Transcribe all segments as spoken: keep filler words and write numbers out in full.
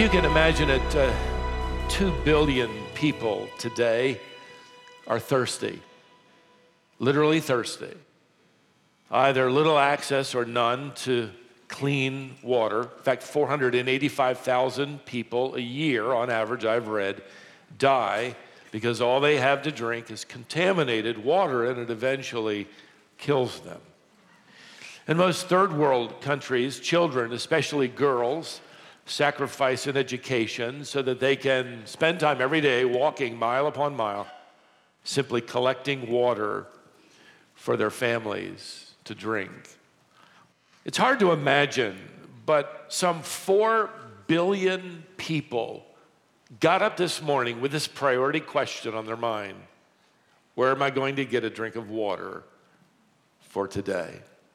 you can imagine it, uh, two billion people today are thirsty, literally thirsty. Either little access or none to clean water. In fact, four hundred eighty-five thousand people a year, on average, I've read, die because all they have to drink is contaminated water, and it eventually kills them. In most third world countries, children, especially girls, sacrifice in education so that they can spend time every day walking mile upon mile, simply collecting water for their families to drink. It's hard to imagine, but some four billion people got up this morning with this priority question on their mind: where am I going to get a drink of water for today?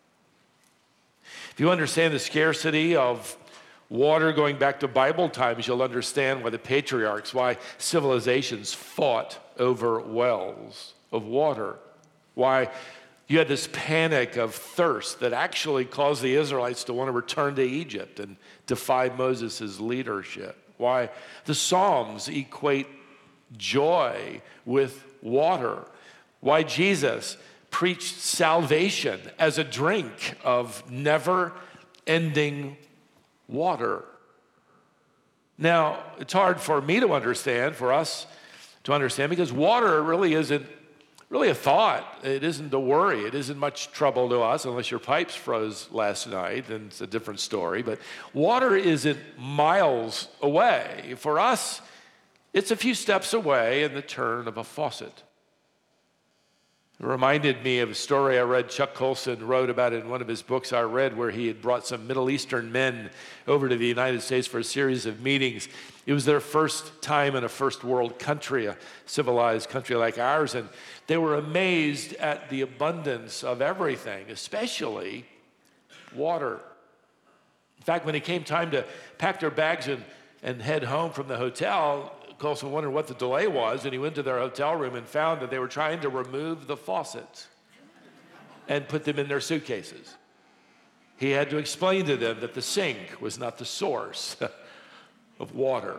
If you understand the scarcity of water going back to Bible times, you'll understand why the patriarchs, why civilizations fought over wells of water, why you had this panic of thirst that actually caused the Israelites to want to return to Egypt and defy Moses' leadership, why the Psalms equate joy with water, why Jesus preached salvation as a drink of never-ending water. Now, it's hard for me to understand, for us to understand, because water really isn't really a thought. It isn't a worry. It isn't much trouble to us, unless your pipes froze last night, then it's a different story. But water isn't miles away. For us, it's a few steps away in the turn of a faucet. It reminded me of a story I read Chuck Colson wrote about in one of his books I read, where he had brought some Middle Eastern men over to the United States for a series of meetings. It was their first time in a first world country, a civilized country like ours, and they were amazed at the abundance of everything, especially water. In fact, when it came time to pack their bags and, and head home from the hotel, Colson wondered what the delay was, and he went to their hotel room and found that they were trying to remove the faucets and put them in their suitcases. He had to explain to them that the sink was not the source of water.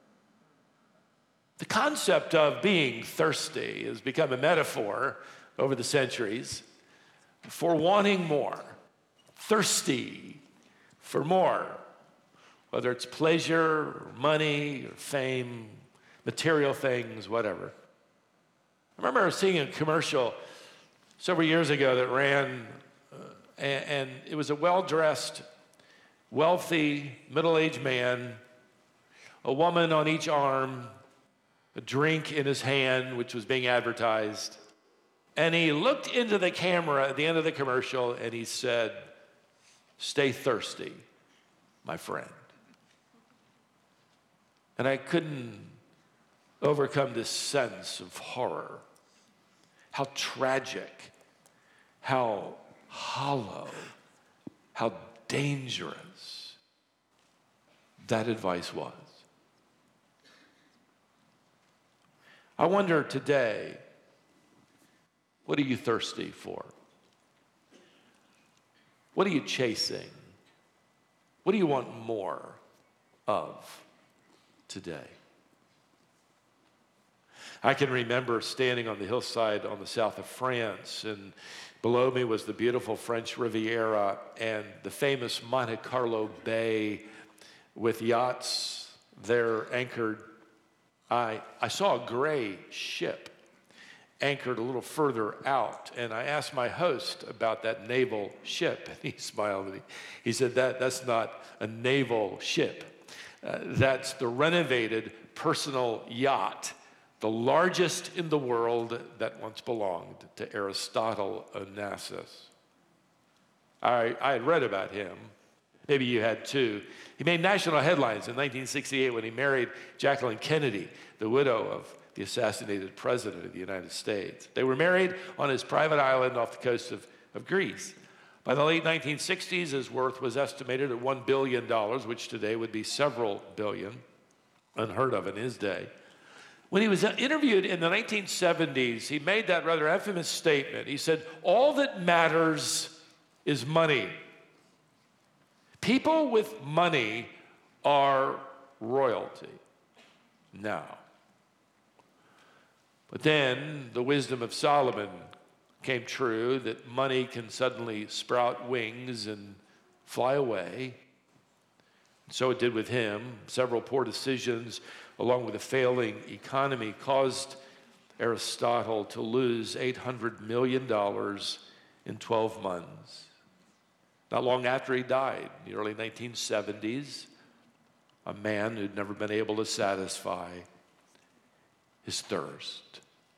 The concept of being thirsty has become a metaphor over the centuries for wanting more, thirsty for more, whether it's pleasure, or money, or fame, material things, whatever. I remember seeing a commercial several years ago that ran, uh, and, and it was a well-dressed, wealthy, middle-aged man, a woman on each arm, a drink in his hand, which was being advertised. And he looked into the camera at the end of the commercial and he said, "Stay thirsty, my friend." And I couldn't overcome this sense of horror. How tragic, how hollow, how dangerous that advice was. I wonder today, what are you thirsty for? What are you chasing? What do you want more of today? I can remember standing on the hillside on the south of France, and below me was the beautiful French Riviera and the famous Monte Carlo Bay with yachts there anchored. I, I saw a gray ship anchored a little further out, and I asked my host about that naval ship, and he smiled at me. He said, that, that's not a naval ship. Uh, that's the renovated personal yacht, the largest in the world that once belonged to Aristotle Onassis. I, I had read about him. Maybe you had too. He made national headlines in nineteen sixty-eight when he married Jacqueline Kennedy, the widow of the assassinated president of the United States. They were married on his private island off the coast of, of Greece. By the late nineteen sixties, his worth was estimated at one billion dollars, which today would be several billion, unheard of in his day. When he was interviewed in the nineteen seventies, he made that rather infamous statement. He said, "All that matters is money. People with money are royalty. Now. But then the wisdom of Solomon came true, that money can suddenly sprout wings and fly away. So it did with him. Several poor decisions, along with a failing economy, caused Aristotle to lose eight hundred million dollars in twelve months. Not long after he died, in the early nineteen seventies, a man who'd never been able to satisfy his thirst.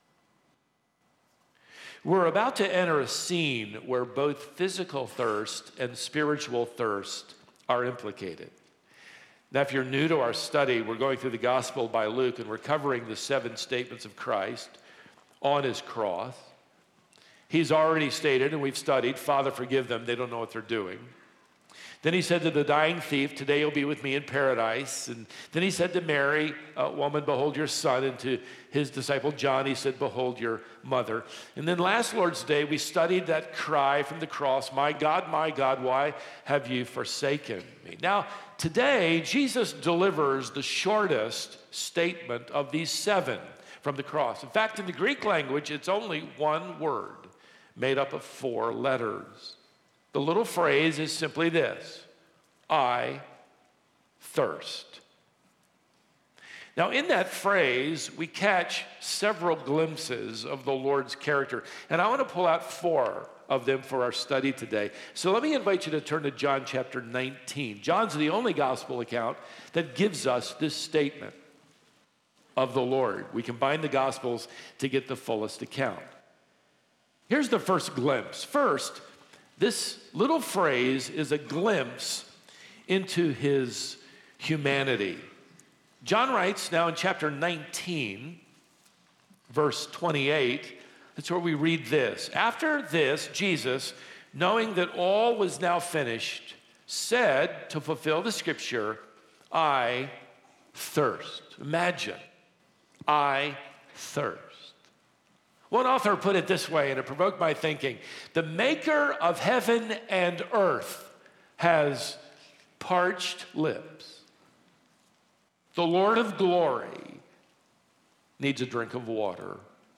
We're about to enter a scene where both physical thirst and spiritual thirst are implicated. Now, if you're new to our study, we're going through the Gospel by Luke, and we're covering the seven statements of Christ on his cross. He's already stated, and we've studied, Father, forgive them, they don't know what they're doing. Then he said to the dying thief, today you'll be with me in paradise. And then he said to Mary, uh, woman, behold your son. And to his disciple John, he said, behold your mother. And then last Lord's Day, we studied that cry from the cross, my God, my God, why have you forsaken me? Now, today, Jesus delivers the shortest statement of these seven from the cross. In fact, in the Greek language, it's only one word made up of four letters. The little phrase is simply this: I thirst. Now, in that phrase, we catch several glimpses of the Lord's character, and I want to pull out four of them for our study today. So let me invite you to turn to John chapter nineteen. John's the only gospel account that gives us this statement of the Lord. We combine the gospels to get the fullest account. Here's the first glimpse. First, this little phrase is a glimpse into his humanity. John writes now in chapter nineteen, verse twenty-eight, that's where we read this. After this, Jesus, knowing that all was now finished, said, to fulfill the scripture, I thirst. Imagine, I thirst. One author put it this way, and it provoked my thinking. The maker of heaven and earth has parched lips. The Lord of glory needs a drink of water.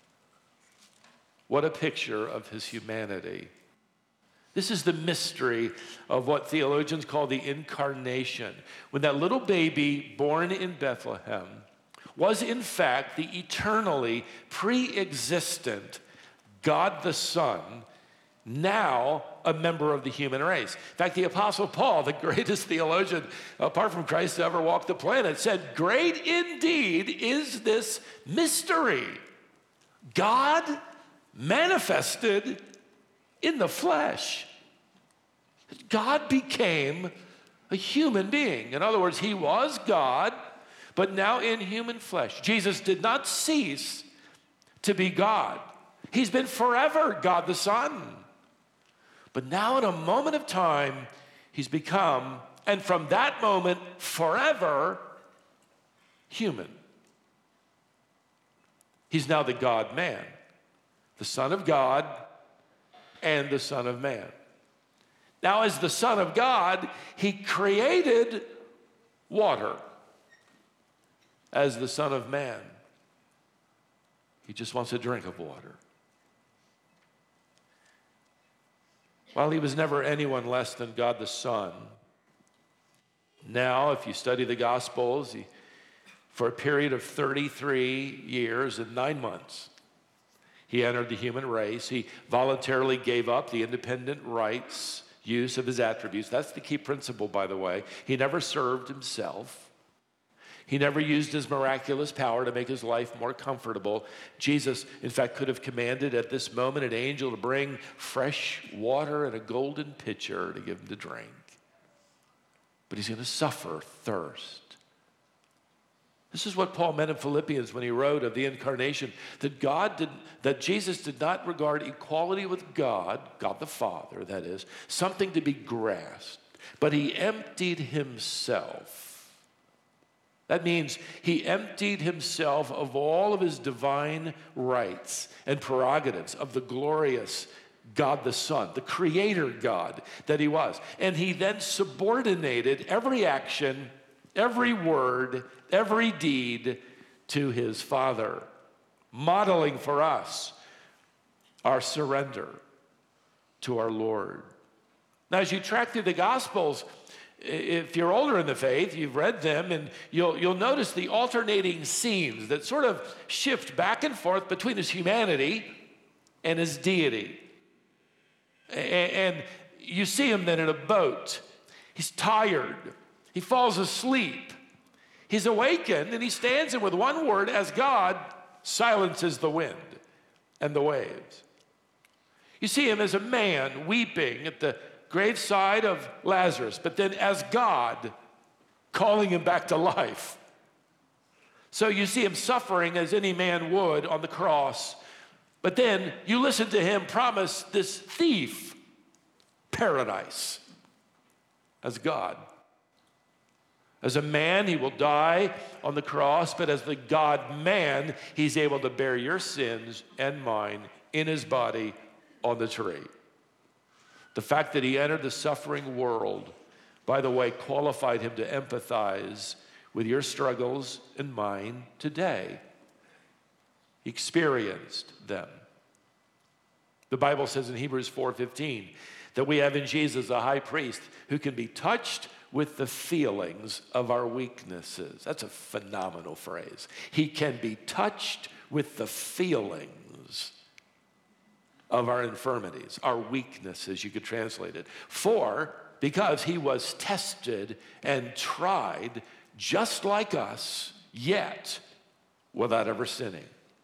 What a picture of his humanity. This is the mystery of what theologians call the incarnation. When that little baby born in Bethlehem was in fact the eternally pre-existent God the Son, now a member of the human race. In fact, the Apostle Paul, the greatest theologian apart from Christ to ever walk the planet, said, great indeed is this mystery. God manifested in the flesh. God became a human being. In other words, he was God, but now in human flesh. Jesus did not cease to be God. He's been forever God the Son. But now in a moment of time, he's become, and from that moment, forever, human. He's now the God-man, the Son of God and the Son of Man. Now, as the Son of God, he created water. As the Son of Man, he just wants a drink of water. While he was never anyone less than God the Son, now, if you study the Gospels, he, for a period of thirty-three years and nine months, he entered the human race. He voluntarily gave up the independent rights, use of his attributes. That's the key principle, by the way. He never served himself. He never used his miraculous power to make his life more comfortable. Jesus, in fact, could have commanded at this moment an angel to bring fresh water in a golden pitcher to give him to drink. But he's going to suffer thirst. This is what Paul meant in Philippians when he wrote of the incarnation, that God did, that Jesus did not regard equality with God, God the Father, that is, something to be grasped, but he emptied himself. That means he emptied himself of all of his divine rights and prerogatives of the glorious God the Son, the creator God that he was. And he then subordinated every action every word, every deed to his Father, modeling for us our surrender to our Lord. Now, as you track through the Gospels, if you're older in the faith, you've read them, and you'll, you'll notice the alternating scenes that sort of shift back and forth between his humanity and his deity. And you see him then in a boat. He's tired. He falls asleep. He's awakened, and he stands in with one word as God silences the wind and the waves. You see him as a man weeping at the graveside of Lazarus, but then as God calling him back to life. So you see him suffering as any man would on the cross, but then you listen to him promise this thief paradise as God. As a man, he will die on the cross, but as the God-man, he's able to bear your sins and mine in his body on the tree. The fact that he entered the suffering world, by the way, qualified him to empathize with your struggles and mine today. He experienced them. The Bible says in Hebrews four fifteen that we have in Jesus a high priest who can be touched with the feelings of our weaknesses. That's a phenomenal phrase. He can be touched with the feelings of our infirmities, our weaknesses, you could translate it. For, because he was tested and tried just like us, yet without ever sinning.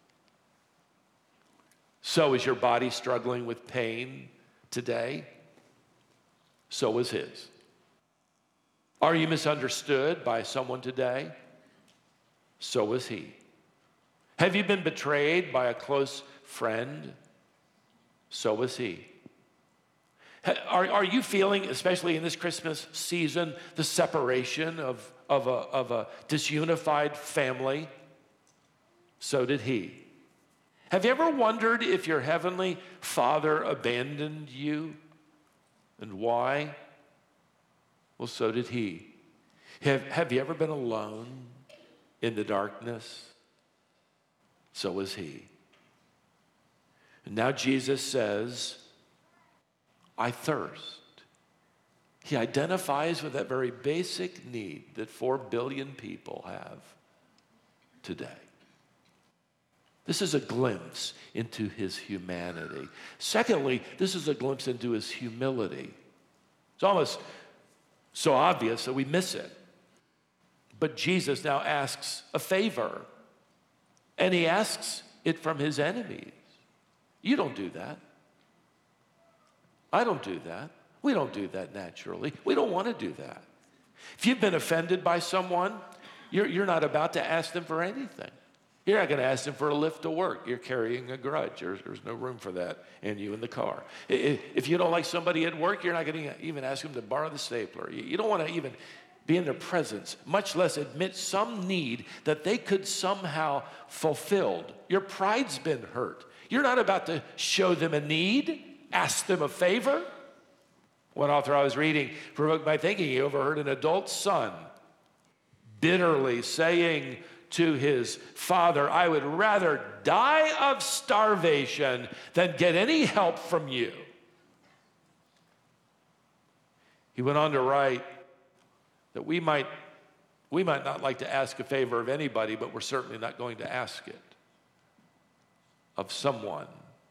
So is your body struggling with pain today? So is his. Are you misunderstood by someone today? So is he. Have you been betrayed by a close friend? So is he. Are, are you feeling, especially in this Christmas season, the separation of, of, a, of a disunified family? So did he. Have you ever wondered if your heavenly Father abandoned you? And why? Well, so did he. Have, have you ever been alone in the darkness? So is he. And now Jesus says, I thirst. He identifies with that very basic need that four billion people have today. This is a glimpse into his humanity. Secondly, this is a glimpse into his humility. It's almost so obvious that we miss it. But Jesus now asks a favor, and he asks it from his enemies. You don't do that. I don't do that. We don't do that naturally. We don't want to do that. If you've been offended by someone, you're, you're not about to ask them for anything. You're not going to ask them for a lift to work. You're carrying a grudge. There's, there's no room for that in you in the car. If you don't like somebody at work, you're not going to even ask them to borrow the stapler. You don't want to even be in their presence, much less admit some need that they could somehow fulfilled. Your pride's been hurt. You're not about to show them a need, ask them a favor. One author I was reading provoked my thinking. He overheard an adult son bitterly saying to his father, I would rather die of starvation than get any help from you. He went on to write that we might, we might not like to ask a favor of anybody, but we're certainly not going to ask it of someone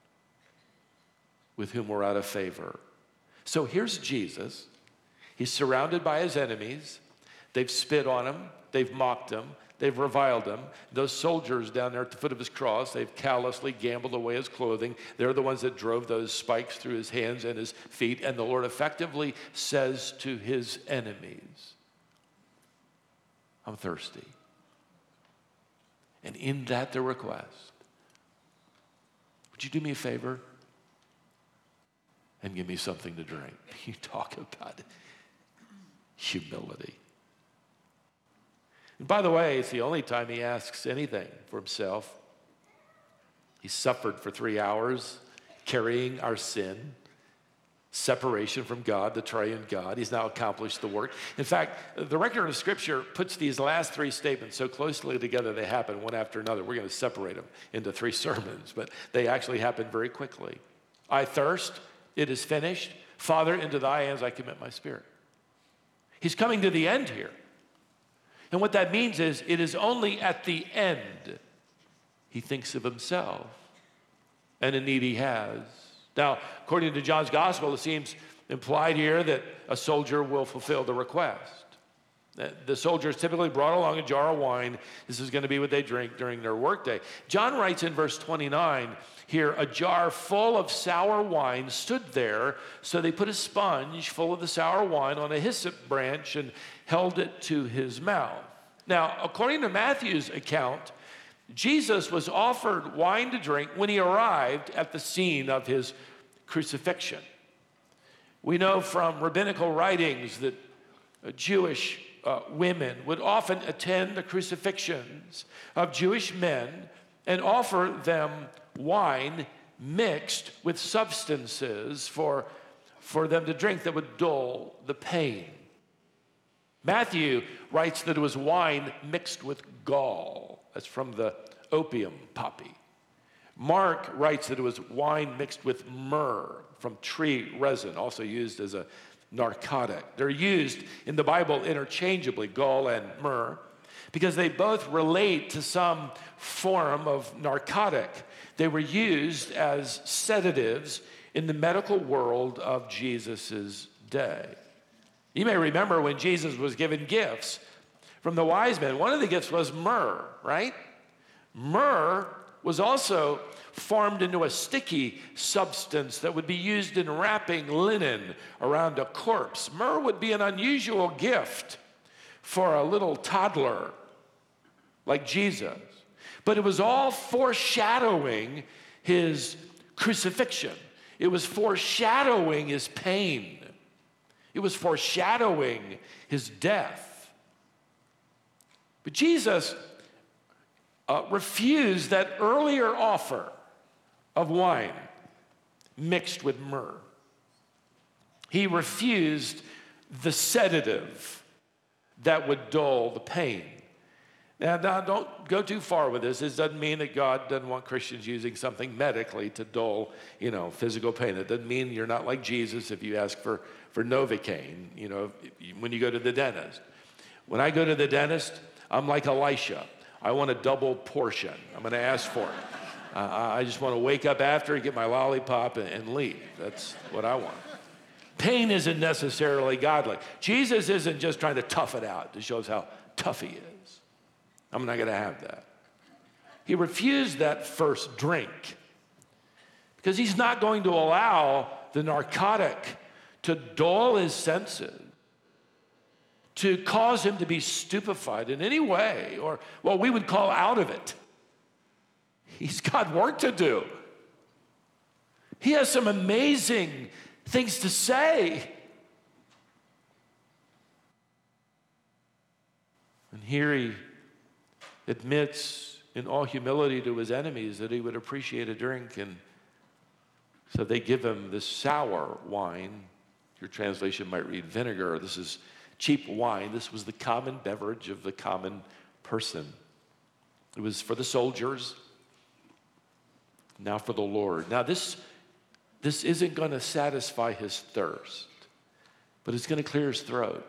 with whom we're out of favor. So here's Jesus. He's surrounded by his enemies. They've spit on him. They've mocked him. They've reviled him. Those soldiers down there at the foot of his cross, they've callously gambled away his clothing. They're the ones that drove those spikes through his hands and his feet. And the Lord effectively says to his enemies, I'm thirsty. And in that the request, would you do me a favor and give me something to drink? You talk about humility. And by the way, it's the only time he asks anything for himself. He suffered for three hours carrying our sin. separation from God, the triune God. He's now accomplished the work. In fact, the record of Scripture puts these last three statements so closely together they happen one after another. We're going to separate them into three sermons, but they actually happen very quickly. I thirst, it is finished. Father, into thy hands I commit my spirit. He's coming to the end here. And what that means is it is only at the end he thinks of himself and a need he has. Now, according to John's gospel, it seems implied here that a soldier will fulfill the request. The soldiers typically brought along a jar of wine. This is going to be what they drink during their workday. John writes in verse twenty-nine here, a jar full of sour wine stood there, so they put a sponge full of the sour wine on a hyssop branch and held it to his mouth. Now, according to Matthew's account, Jesus was offered wine to drink when he arrived at the scene of his crucifixion. We know from rabbinical writings that Jewish uh, women would often attend the crucifixions of Jewish men and offer them wine mixed with substances for, for them to drink that would dull the pain. Matthew writes that it was wine mixed with gall. That's from the opium poppy. Mark writes that it was wine mixed with myrrh from tree resin, also used as a narcotic. They're used in the Bible interchangeably, gall and myrrh, because they both relate to some form of narcotic. They were used as sedatives in the medical world of Jesus' day. You may remember when Jesus was given gifts from the wise men, one of the gifts was myrrh, right? Myrrh was also formed into a sticky substance that would be used in wrapping linen around a corpse. Myrrh would be an unusual gift for a little toddler like Jesus. But it was all foreshadowing his crucifixion. It was foreshadowing his pain. It was foreshadowing his death. But Jesus uh, refused that earlier offer of wine mixed with myrrh. He refused the sedative that would dull the pain. Now, now, don't go too far with this. This doesn't mean that God doesn't want Christians using something medically to dull, you know, physical pain. It doesn't mean you're not like Jesus if you ask for, for Novocaine, you know, when you go to the dentist. When I go to the dentist, I'm like Elisha. I want a double portion. I'm going to ask for it. Uh, I just want to wake up after, get my lollipop, and, and leave. That's what I want. Pain isn't necessarily godly. Jesus isn't just trying to tough it out to show us how tough he is. I'm not going to have that. He refused that first drink because he's not going to allow the narcotic to dull his senses, to cause him to be stupefied in any way, or what we would call out of it. He's got work to do. He has some amazing things to say. And here he admits in all humility to his enemies that he would appreciate a drink, and so they give him this sour wine. Your translation might read vinegar. This is cheap wine. This was the common beverage of the common person. It was for the soldiers, now for the Lord. Now this, this isn't going to satisfy his thirst, but it's going to clear his throat.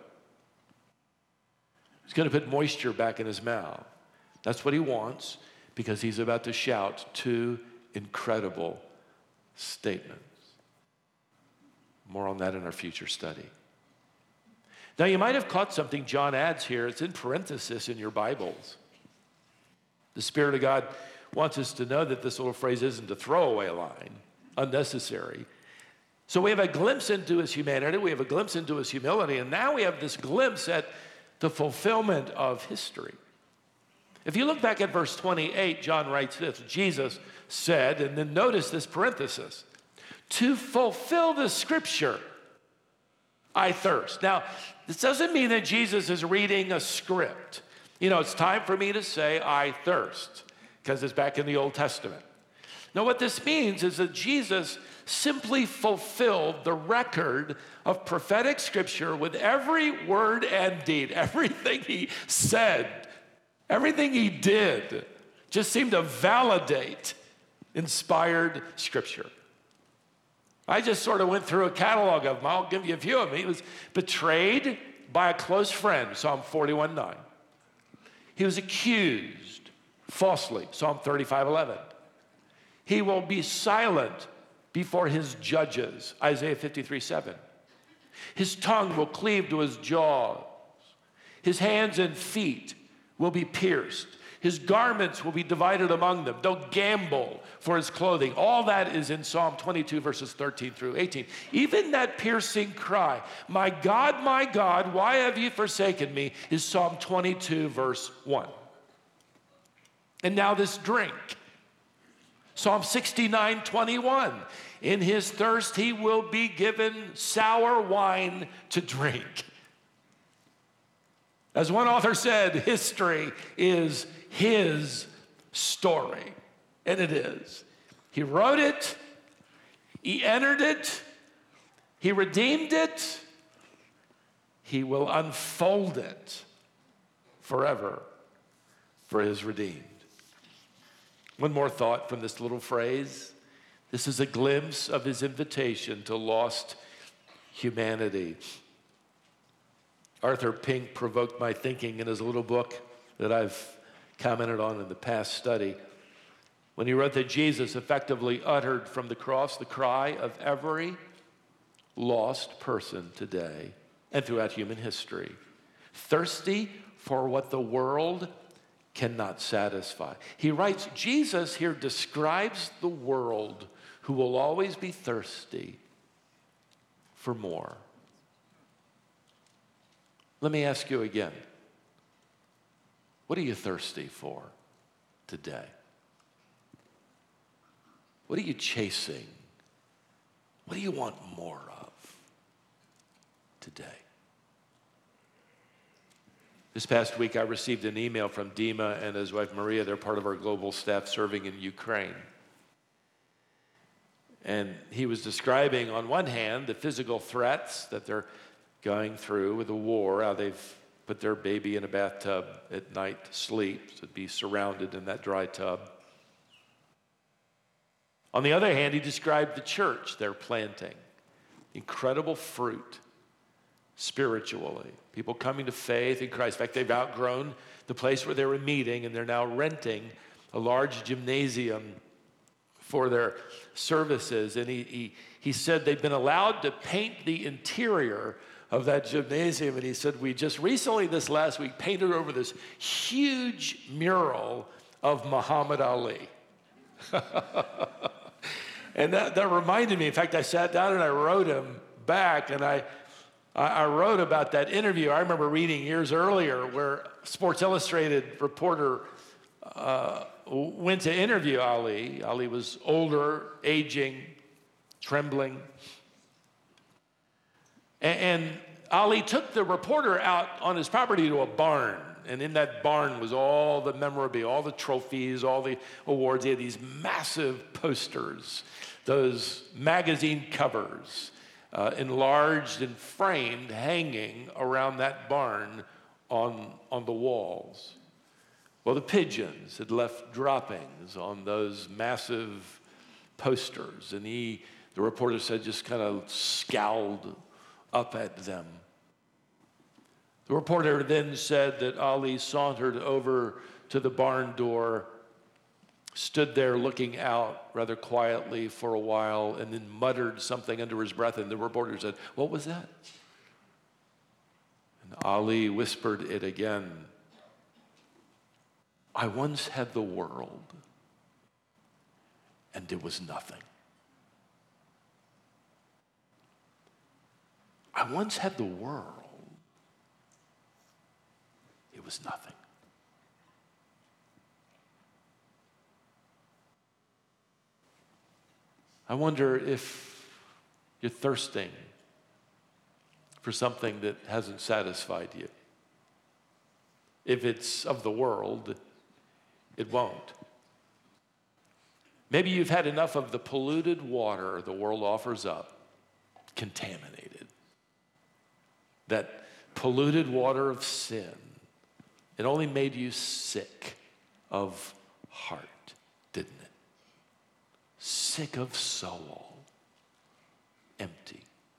It's going to put moisture back in his mouth. That's what he wants, because he's about to shout two incredible statements. More on that in our future study. Now, you might have caught something John adds here. It's in parenthesis in your Bibles. The Spirit of God wants us to know that this little phrase isn't a throwaway line, unnecessary. So we have a glimpse into his humanity, we have a glimpse into his humility, and now we have this glimpse at the fulfillment of history. If you look back at verse twenty-eight, John writes this, Jesus said, and then notice this parenthesis, to fulfill the scripture, I thirst. Now, this doesn't mean that Jesus is reading a script. You know, it's time for me to say, I thirst, because it's back in the Old Testament. Now, what this means is that Jesus simply fulfilled the record of prophetic scripture with every word and deed. Everything he said, everything he did just seemed to validate inspired scripture. I just sort of went through a catalog of them. I'll give you a few of them. He was betrayed by a close friend, Psalm forty-one nine. He was accused falsely, Psalm thirty-five eleven. He will be silent before his judges, Isaiah fifty-three seven. His tongue will cleave to his jaws. His hands and feet will be pierced. His garments will be divided among them. They'll gamble for his clothing. All that is in Psalm twenty-two, verses thirteen through eighteen. Even that piercing cry, my God, my God, why have you forsaken me, is Psalm twenty-two, verse one. And now this drink, Psalm sixty-nine twenty-one. In his thirst he will be given sour wine to drink. As one author said, history is his story. And it is. He wrote it. He entered it. He redeemed it. He will unfold it forever for his redeemed. One more thought from this little phrase. This is a glimpse of his invitation to lost humanity. Arthur Pink provoked my thinking in his little book that I've commented on in the past study, when he wrote that Jesus effectively uttered from the cross the cry of every lost person today and throughout human history, thirsty for what the world cannot satisfy. He writes, Jesus here describes the world who will always be thirsty for more. Let me ask you again. What are you thirsty for today? What are you chasing? What do you want more of today? This past week, I received an email from Dima and his wife Maria. They're part of our global staff serving in Ukraine. And he was describing, on one hand, the physical threats that they're going through with the war, how they've put their baby in a bathtub at night to sleep, to be surrounded in that dry tub. On the other hand, he described the church they're planting. Incredible fruit spiritually. People coming to faith in Christ. In fact, they've outgrown the place where they were meeting, and they're now renting a large gymnasium for their services. And he, he, he said they've been allowed to paint the interior of that gymnasium. And he said, we just recently, this last week, painted over this huge mural of Muhammad Ali. And that, that reminded me, in fact, I sat down and I wrote him back, and I, I wrote about that interview I remember reading years earlier where Sports Illustrated reporter uh, went to interview Ali. Ali was older, aging, trembling. And, and Ali took the reporter out on his property to a barn. And in that barn was all the memorabilia, all the trophies, all the awards. He had these massive posters, those magazine covers, uh, enlarged and framed, hanging around that barn on, on the walls. Well, the pigeons had left droppings on those massive posters, and he, the reporter said, just kind of scowled up at them. The reporter then said that Ali sauntered over to the barn door, stood there looking out rather quietly for a while, and then muttered something under his breath, and the reporter said, "What was that?" And Ali whispered it again. "I once had the world, and it was nothing. I once had the world. It was nothing." I wonder if you're thirsting for something that hasn't satisfied you. If it's of the world, it won't. Maybe you've had enough of the polluted water the world offers up, contaminated. That polluted water of sin. It only made you sick of heart, didn't it? Sick of soul, empty.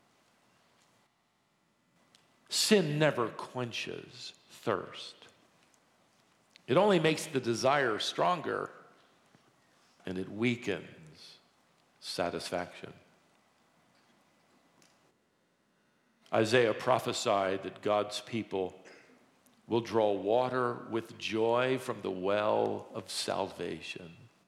Sin never quenches thirst. It only makes the desire stronger, and it weakens satisfaction. Isaiah prophesied that God's people will draw water with joy from the well of salvation.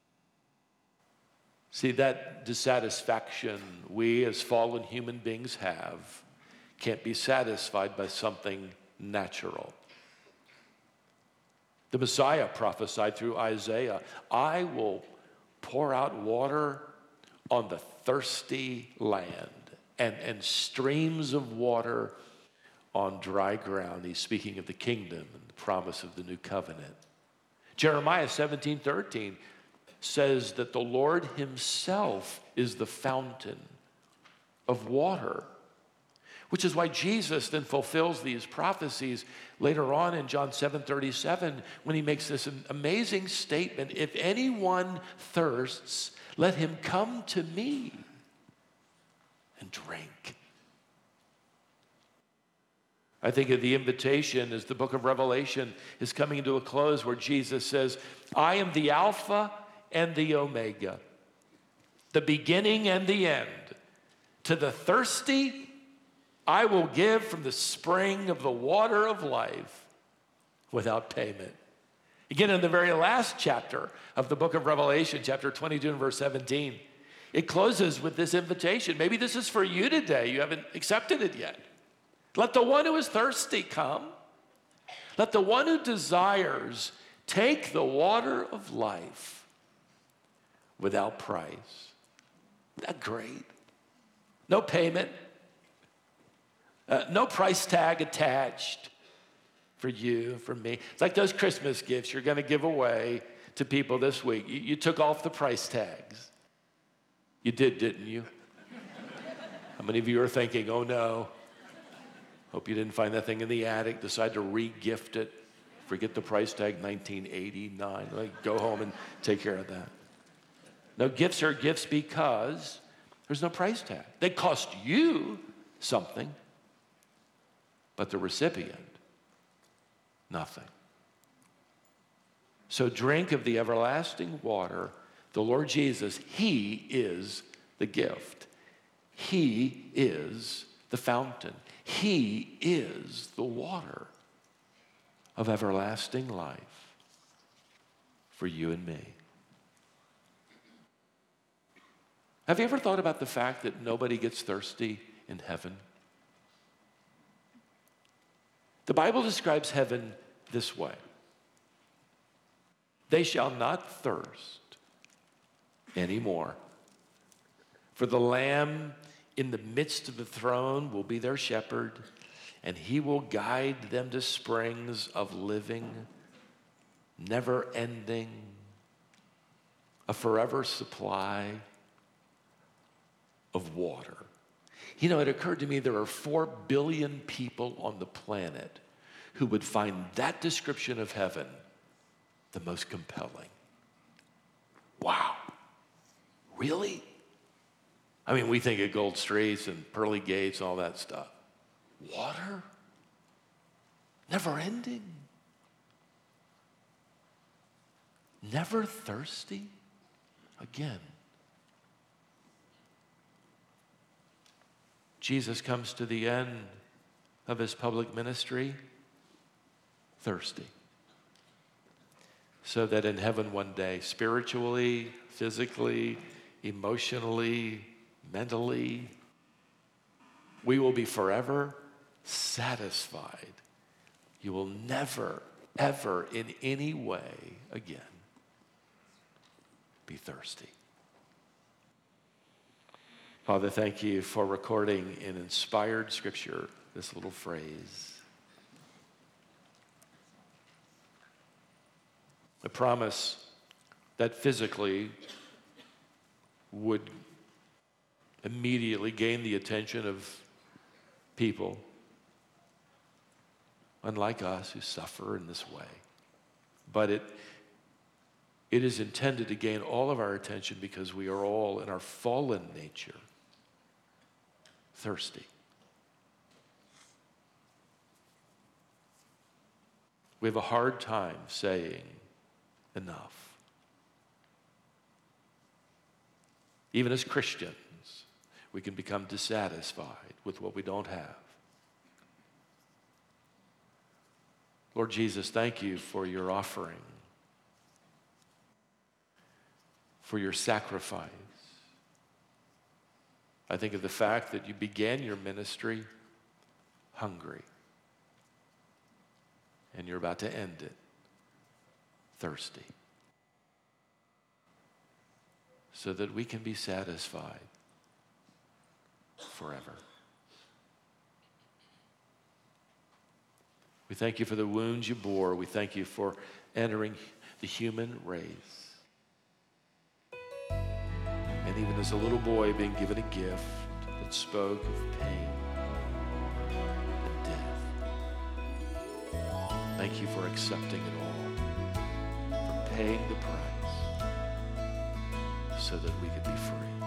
See, that dissatisfaction we as fallen human beings have can't be satisfied by something natural. The Messiah prophesied through Isaiah, I will pour out water on the thirsty land and, and streams of water on dry ground. He's speaking of the kingdom and the promise of the new covenant. Jeremiah seventeen thirteen says that the Lord himself is the fountain of water, which is why Jesus then fulfills these prophecies later on in John seven thirty-seven when he makes this amazing statement, if anyone thirsts, let him come to me and drink. I think of the invitation as the book of Revelation is coming to a close where Jesus says, I am the Alpha and the Omega, the beginning and the end. To the thirsty, I will give from the spring of the water of life without payment. Again, in the very last chapter of the book of Revelation, chapter twenty-two and verse seventeen, it closes with this invitation. Maybe this is for you today. You haven't accepted it yet. Let the one who is thirsty come. Let the one who desires take the water of life without price. Isn't that great? No payment. Uh, no price tag attached for you, for me. It's like those Christmas gifts you're going to give away to people this week. You, you took off the price tags. You did, didn't you? How many of you are thinking, oh no, hope you didn't find that thing in the attic, decide to re-gift it, forget the price tag, nineteen eighty-nine. Like, go home and take care of that. No, gifts are gifts because there's no price tag. They cost you something, but the recipient, nothing. So drink of the everlasting water. The Lord Jesus, he is the gift. He is the fountain. He is the water of everlasting life for you and me. Have you ever thought about the fact that nobody gets thirsty in heaven? The Bible describes heaven this way. They shall not thirst anymore, for the Lamb in the midst of the throne will be their shepherd, and he will guide them to springs of living, never-ending, a forever supply of water. You know, it occurred to me there are four billion people on the planet who would find that description of heaven the most compelling. Wow. Really? I mean, we think of gold streets and pearly gates and all that stuff. Water? Never ending? Never thirsty again. Jesus comes to the end of his public ministry thirsty, so that in heaven one day, spiritually, physically, emotionally, mentally, we will be forever satisfied. You will never, ever in any way again be thirsty. Father, thank you for recording in inspired scripture this little phrase. I promise that physically would immediately gain the attention of people unlike us who suffer in this way. But it, it is intended to gain all of our attention because we are all, in our fallen nature, thirsty. We have a hard time saying enough. Even as Christians, we can become dissatisfied with what we don't have. Lord Jesus, thank you for your offering, for your sacrifice. I think of the fact that you began your ministry hungry, and you're about to end it thirsty, so that we can be satisfied forever. We thank you for the wounds you bore. We thank you for entering the human race. And even as a little boy being given a gift that spoke of pain and death. Thank you for accepting it all, for paying the price so that we could be free.